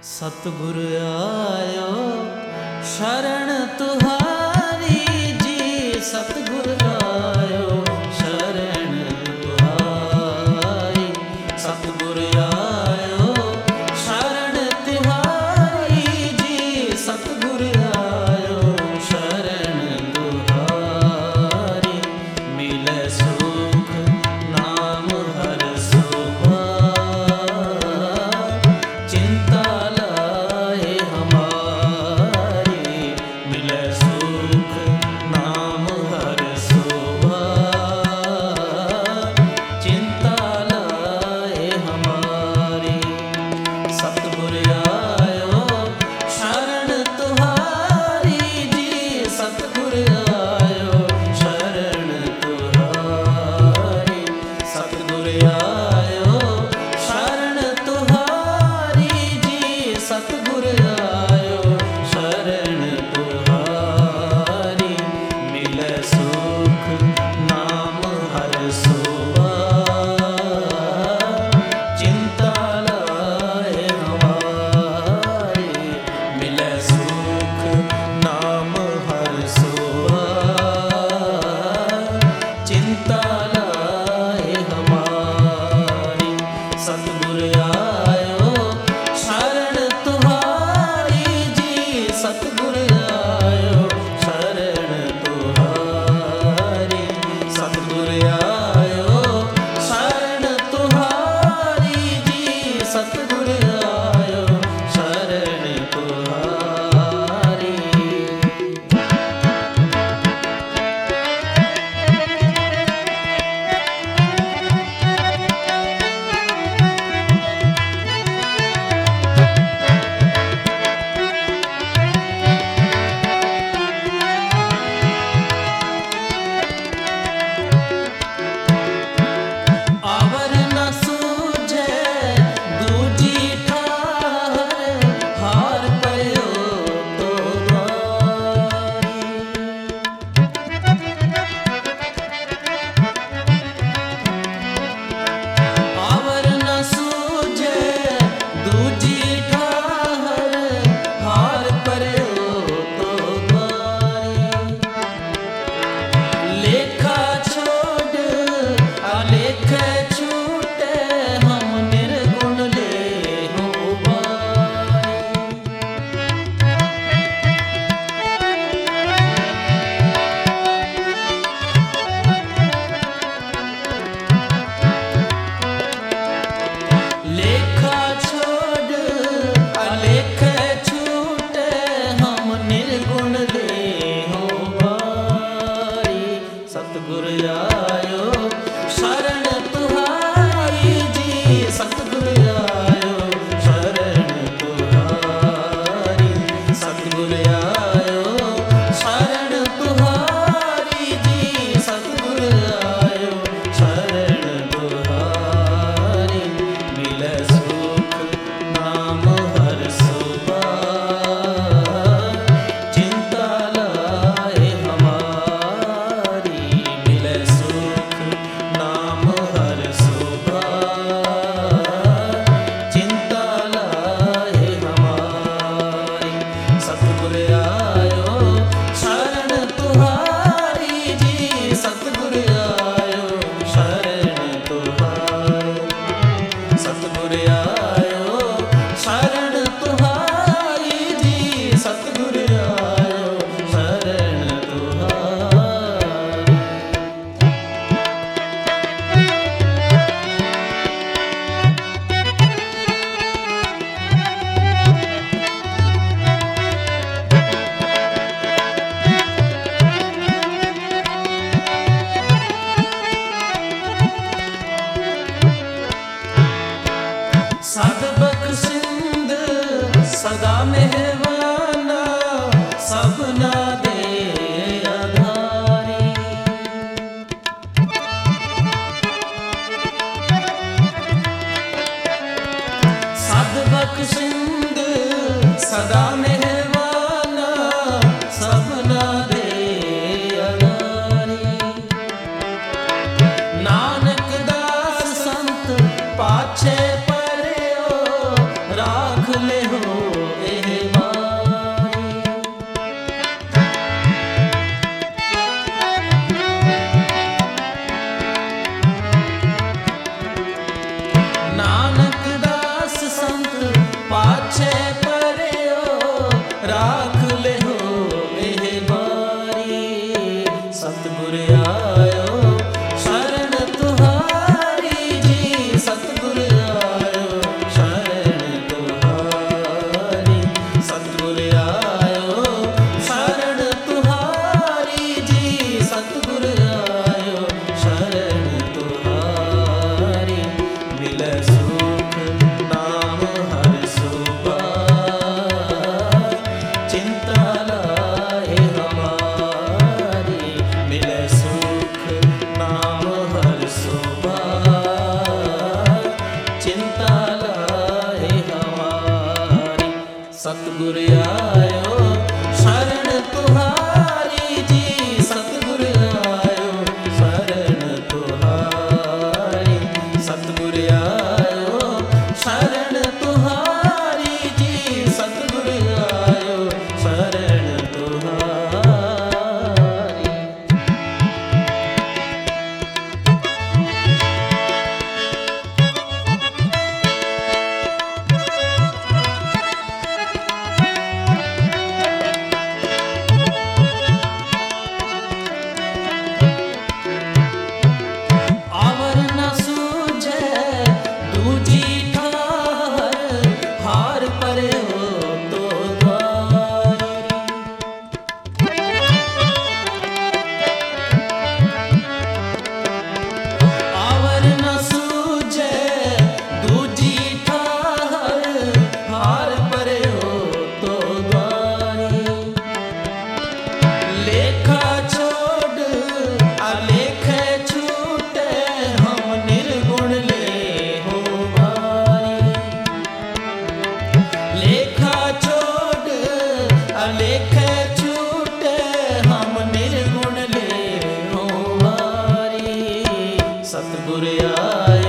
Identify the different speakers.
Speaker 1: सतगुर आयो शरण तुहारी जी, सतगुर आयो शरण तुहारी, सतगुर आयो शरण तुहारी जी, सतगुर आयो शरण तुहारी। मिले सुख नाम हर सुभार, चिंता लाए हमारी। मिले सुख नाम हर सुभार, चिंता लाए हमारी। सतगुर आयो शरण तुहारी जी, सतगुर आयो शरण तुहारी, सतगुर आयो शरण तुहारी जी, सतगुर आयो शरण तुहारी। मिले सुख नाम हर सुभार, चिंता लाए हमारी। मिले सुख नाम हर सुभार, चिंता लाए हमारी। सतगुर आयो शरण तुहारी जी, सतगुर आयो शरण तुहारी, सतगुर आयो शरण तुहारी जी, सतगुर आयो शरण तुहारी। आवर न सूझे दूजी ठाहर, हार पयो तो द्वारी। आवर न सूझे दूजी ठाहर, हार पयो तो द्वारी। लेखा छोड़ आलेख छूटे, हम निर्गुण ले हो बारी। लेखा छोड़ आलेख छूटे, हम निर्गुण ले हो बारी। सतगुर आयो शरण तुहारी जी, सतगुर आयो शरण तुहारी, सतगुर आयो शरण तुहारी जी, सतगुर आयो शरण तुहारी। मिले सुख नाम हर सुभार, चिंता लाए हमारी। मिले सुख नाम हर सुभार, चिंता लाए हमारी। सतगुर आयो शरण तुहारी जी, सतगुर आयो शरण तुहारी, सतगुर आयो शरण तुहारी जी, सतगुर आयो शरण तुहारी। सद बख्शिंद सदा मेहरबाना, सबना दे आधारी। सद बख्शिंद सदा मेहरबाना, सबना दे आधारी। नानक दास संत पाछे परे राख ले हो सतगुर आयो शरण तुहारी जी, सतगुर आयो शरण तुहारी, सतगुर आयो शरण तुहारी जी, सतगुर आयो शरण तुहारी। आवर न सूझे दूजी ठार, हार परे हो तो द्वारी। आवर न सूझे दूजी ठार, हार परे हो तो द्वारी। लेखा छोड़ आलेख छूटे, हम निर्गुण ले हो भारी। लेखा छोड़ आलेख छूटे, हम निर्गुण ले हो भारी। सतगुर आयो